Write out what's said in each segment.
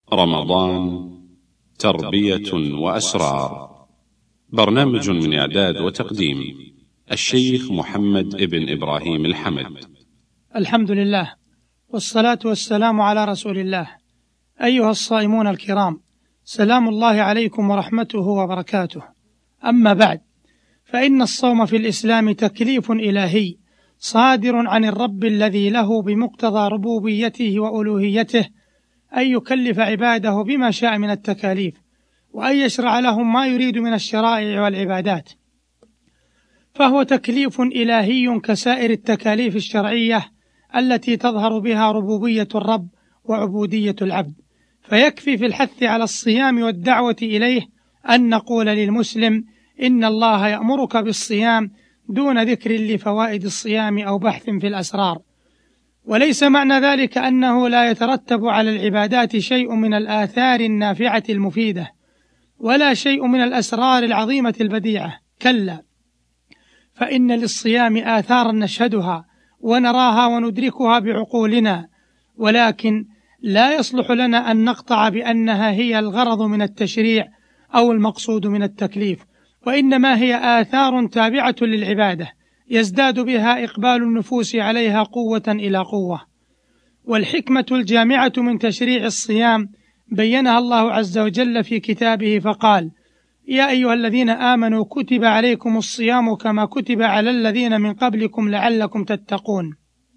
رمضان تربية وأسرار. برنامج من إعداد وتقديم الشيخ محمد ابن إبراهيم الحمد. الحمد لله والصلاة والسلام على رسول الله. أيها الصائمون الكرام، سلام الله عليكم ورحمته وبركاته. أما بعد، فإن الصوم في الإسلام تكليف إلهي صادر عن الرب الذي له بمقتضى ربوبيته وألوهيته أن يكلف عباده بما شاء من التكاليف، وأن يشرع لهم ما يريد من الشرائع والعبادات، فهو تكليف إلهي كسائر التكاليف الشرعية التي تظهر بها ربوبية الرب وعبودية العبد. فيكفي في الحث على الصيام والدعوة إليه أن نقول للمسلم إن الله يأمرك بالصيام دون ذكر لفوائد الصيام أو بحث في الأسرار. وليس معنى ذلك أنه لا يترتب على العبادات شيء من الآثار النافعة المفيدة، ولا شيء من الأسرار العظيمة البديعة، كلا، فإن للصيام آثارا نشهدها ونراها وندركها بعقولنا، ولكن لا يصلح لنا أن نقطع بأنها هي الغرض من التشريع أو المقصود من التكليف، وإنما هي آثار تابعة للعبادة يزداد بها إقبال النفوس عليها قوة إلى قوة. والحكمة الجامعة من تشريع الصيام بينها الله عز وجل في كتابه فقال: يا أيها الذين آمنوا كتب عليكم الصيام كما كتب على الذين من قبلكم لعلكم تتقون.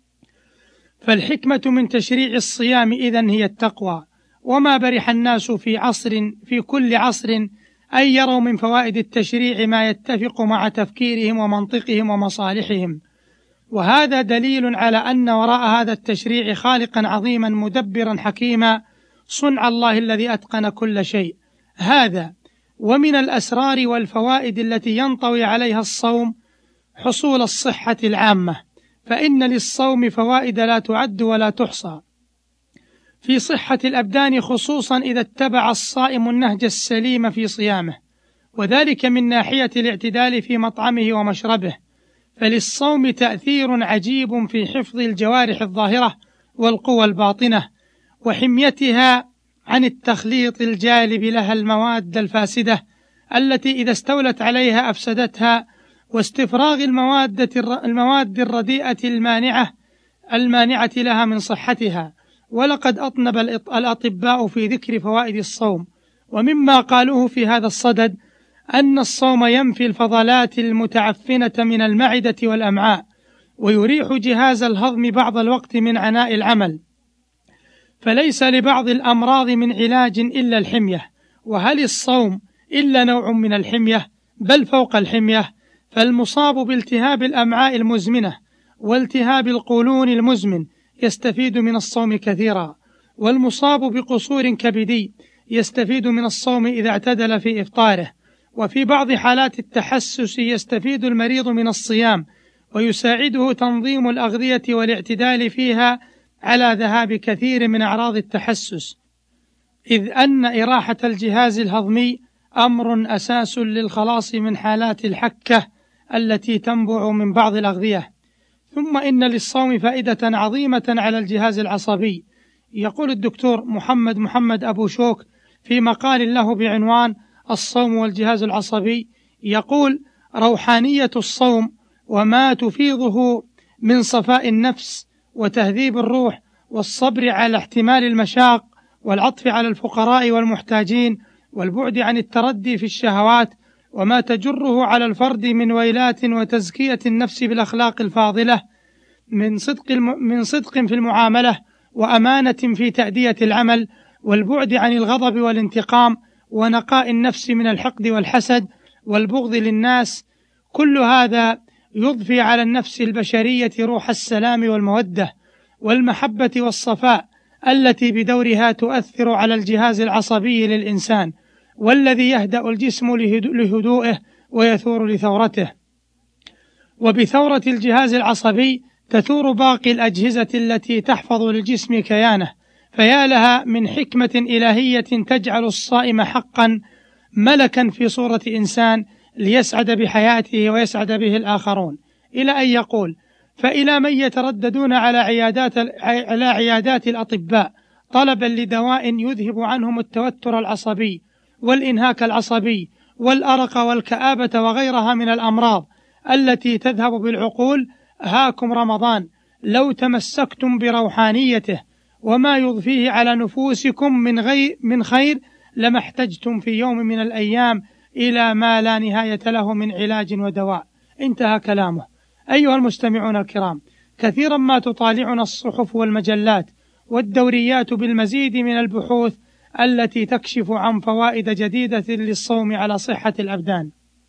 فالحكمة من تشريع الصيام إذن هي التقوى. وما برح الناس في كل عصر أن يروا من فوائد التشريع ما يتفق مع تفكيرهم ومنطقهم ومصالحهم، وهذا دليل على أن وراء هذا التشريع خالقا عظيما مدبرا حكيما، صنع الله الذي أتقن كل شيء. هذا ومن الأسرار والفوائد التي ينطوي عليها الصوم حصول الصحة العامة، فإن للصوم فوائد لا تعد ولا تحصى في صحة الأبدان، خصوصا إذا اتبع الصائم النهج السليم في صيامه، وذلك من ناحية الاعتدال في مطعمه ومشربه. فللصوم تأثير عجيب في حفظ الجوارح الظاهرة والقوى الباطنة، وحميتها عن التخليط الجالب لها المواد الفاسدة التي إذا استولت عليها أفسدتها، واستفراغ المواد الرديئة المانعة لها من صحتها. ولقد أطنب الأطباء في ذكر فوائد الصوم، ومما قالوه في هذا الصدد أن الصوم ينفي الفضلات المتعفنة من المعدة والأمعاء، ويريح جهاز الهضم بعض الوقت من عناء العمل، فليس لبعض الأمراض من علاج إلا الحمية. وهل الصوم إلا نوع من الحمية؟ بل فوق الحمية، فالمصاب بالتهاب الأمعاء المزمنة والتهاب القولون المزمن يستفيد من الصوم كثيرا، والمصاب بقصور كبدي يستفيد من الصوم إذا اعتدل في إفطاره، وفي بعض حالات التحسس يستفيد المريض من الصيام، ويساعده تنظيم الأغذية والاعتدال فيها على ذهاب كثير من أعراض التحسس، إذ أن إراحة الجهاز الهضمي أمر أساس للخلاص من حالات الحكة التي تنبع من بعض الأغذية. ثم إن للصوم فائدة عظيمة على الجهاز العصبي. يقول الدكتور محمد أبو شوك في مقال له بعنوان الصوم والجهاز العصبي، يقول: روحانية الصوم وما تفيضه من صفاء النفس وتهذيب الروح والصبر على احتمال المشاق والعطف على الفقراء والمحتاجين والبعد عن التردي في الشهوات، وما تجره على الفرد من ويلات وتزكية النفس بالأخلاق الفاضلة من صدق في المعاملة وأمانة في تأدية العمل، والبعد عن الغضب والانتقام، ونقاء النفس من الحقد والحسد والبغض للناس. كل هذا يضفي على النفس البشرية روح السلام والمودة والمحبة والصفاء التي بدورها تؤثر على الجهاز العصبي للإنسان، والذي يهدأ الجسم لهدوئه ويثور لثورته. وبثورة الجهاز العصبي تثور باقي الأجهزة التي تحفظ للجسم كيانه، فيا لها من حكمة إلهية تجعل الصائم حقا ملكا في صورة إنسان ليسعد بحياته ويسعد به الآخرون. إلى أن يقول: فإلى من يترددون على عيادات الأطباء طلبا لدواء يذهب عنهم التوتر العصبي والإنهاك العصبي والأرق والكآبة وغيرها من الأمراض التي تذهب بالعقول. هاكم رمضان لو تمسكتم بروحانيته وما يضفيه على نفوسكم من خير لما احتجتم في يوم من الأيام إلى ما لا نهاية له من علاج ودواء. انتهى كلامه. أيها المستمعون الكرام، كثيرا ما تطالعنا الصحف والمجلات والدوريات بالمزيد من البحوث التي تكشف عن فوائد جديدة للصوم على صحة الأبدان،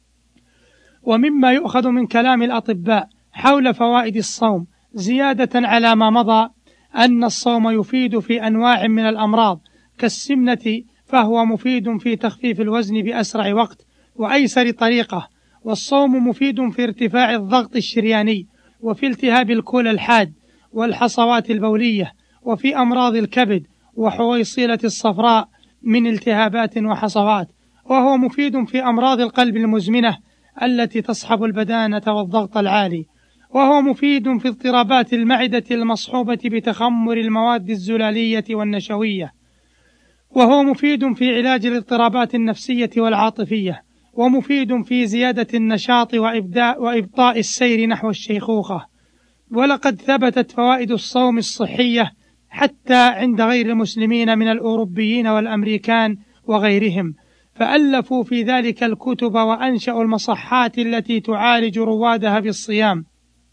ومما يؤخذ من كلام الأطباء حول فوائد الصوم زيادة على ما مضى أن الصوم يفيد في أنواع من الأمراض كالسمنة، فهو مفيد في تخفيف الوزن بأسرع وقت وأيسر طريقة، والصوم مفيد في ارتفاع الضغط الشرياني وفي التهاب الكلى الحاد والحصوات البولية وفي أمراض الكبد وحويصلة الصفراء من التهابات وحصوات، وهو مفيد في أمراض القلب المزمنة التي تصحب البدانة والضغط العالي، وهو مفيد في اضطرابات المعدة المصحوبة بتخمر المواد الزلالية والنشوية، وهو مفيد في علاج الاضطرابات النفسية والعاطفية، ومفيد في زيادة النشاط وإبطاء السير نحو الشيخوخة. ولقد ثبتت فوائد الصوم الصحية حتى عند غير المسلمين من الأوروبيين والأمريكان وغيرهم، فألفوا في ذلك الكتب وأنشأوا المصحات التي تعالج روادها بالصيام،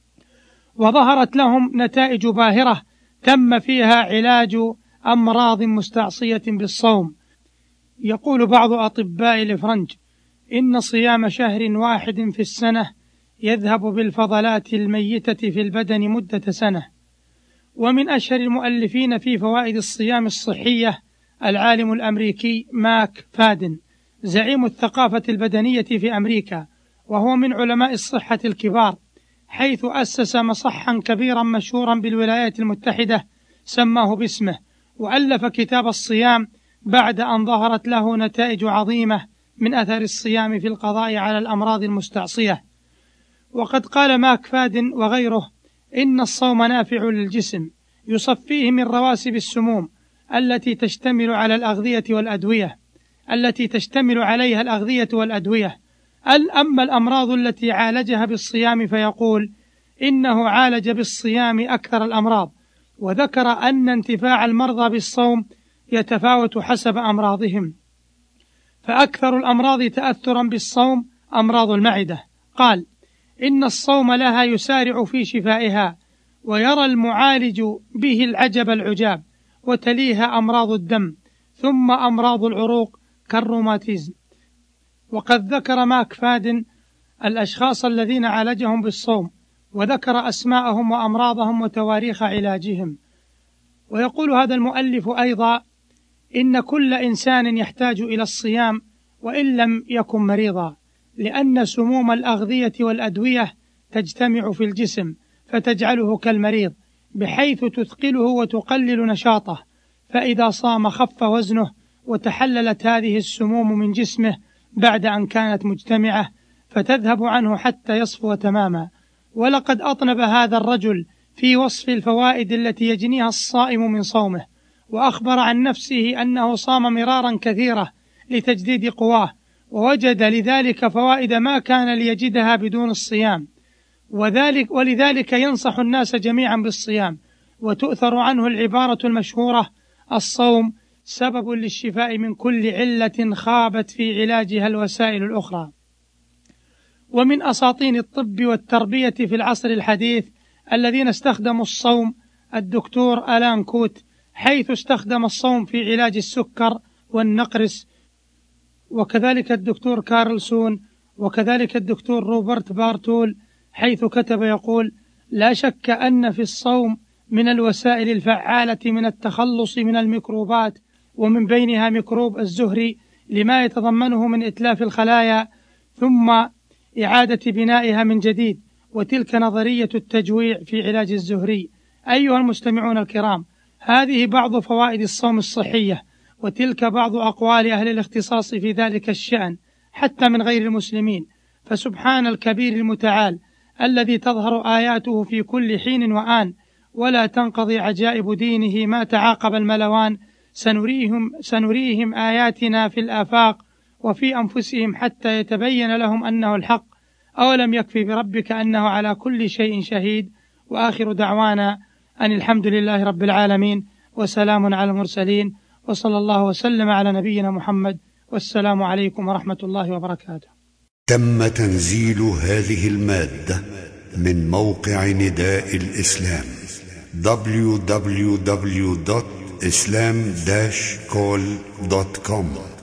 وظهرت لهم نتائج باهرة تم فيها علاج أمراض مستعصية بالصوم. يقول بعض أطباء الإفرنج إن صيام شهر واحد في السنة يذهب بالفضلات الميتة في البدن مدة سنة. ومن أشهر المؤلفين في فوائد الصيام الصحية العالم الأمريكي ماك فادن، زعيم الثقافة البدنية في أمريكا، وهو من علماء الصحة الكبار، حيث أسس مصحا كبيرا مشهورا بالولايات المتحدة سماه باسمه، وألف كتاب الصيام بعد أن ظهرت له نتائج عظيمة من أثر الصيام في القضاء على الأمراض المستعصية. وقد قال ماك فادن وغيره إن الصوم نافع للجسم، يصفيه من رواسب السموم التي تشتمل عليها الأغذية والأدوية. أما الأمراض التي عالجها بالصيام فيقول إنه عالج بالصيام أكثر الأمراض، وذكر أن انتفاع المرضى بالصوم يتفاوت حسب أمراضهم، فأكثر الأمراض تأثرا بالصوم أمراض المعدة. قال إن الصوم لها يسارع في شفائها، ويرى المعالج به العجب العجاب، وتليها أمراض الدم، ثم أمراض العروق كالروماتيزم. وقد ذكر ماك فادن الأشخاص الذين عالجهم بالصوم، وذكر أسماءهم وأمراضهم وتواريخ علاجهم. ويقول هذا المؤلف أيضا إن كل إنسان يحتاج إلى الصيام وإن لم يكن مريضا، لأن سموم الأغذية والأدوية تجتمع في الجسم فتجعله كالمريض، بحيث تثقله وتقلل نشاطه، فإذا صام خف وزنه وتحللت هذه السموم من جسمه بعد أن كانت مجتمعة، فتذهب عنه حتى يصفو تماما. ولقد أطنب هذا الرجل في وصف الفوائد التي يجنيها الصائم من صومه، وأخبر عن نفسه أنه صام مرارا كثيرة لتجديد قواه، ووجد لذلك فوائد ما كان ليجدها بدون الصيام، ولذلك ينصح الناس جميعا بالصيام. وتؤثر عنه العبارة المشهورة: الصوم سبب للشفاء من كل علة خابت في علاجها الوسائل الأخرى. ومن أساطين الطب والتربية في العصر الحديث الذين استخدموا الصوم الدكتور ألان كوت، حيث استخدم الصوم في علاج السكر والنقرس، وكذلك الدكتور كارلسون، وكذلك الدكتور روبرت بارتول، حيث كتب يقول: لا شك أن في الصوم من الوسائل الفعالة من التخلص من الميكروبات، ومن بينها ميكروب الزهري لما يتضمنه من إتلاف الخلايا ثم إعادة بنائها من جديد، وتلك نظرية التجويع في علاج الزهري. أيها المستمعون الكرام، هذه بعض فوائد الصوم الصحية، وتلك بعض أقوال أهل الاختصاص في ذلك الشأن حتى من غير المسلمين. فسبحان الكبير المتعال الذي تظهر آياته في كل حين وآن، ولا تنقضي عجائب دينه ما تعاقب الملوان سنريهم آياتنا في الآفاق وفي أنفسهم حتى يتبين لهم أنه الحق. أولم يكفي بربك أنه على كل شيء شهيد. وآخر دعوانا أن الحمد لله رب العالمين، وسلام على المرسلين، وصلى الله وسلم على نبينا محمد، والسلام عليكم ورحمة الله وبركاته. تم تنزيل هذه المادة من موقع نداء الإسلام www.islam-call.com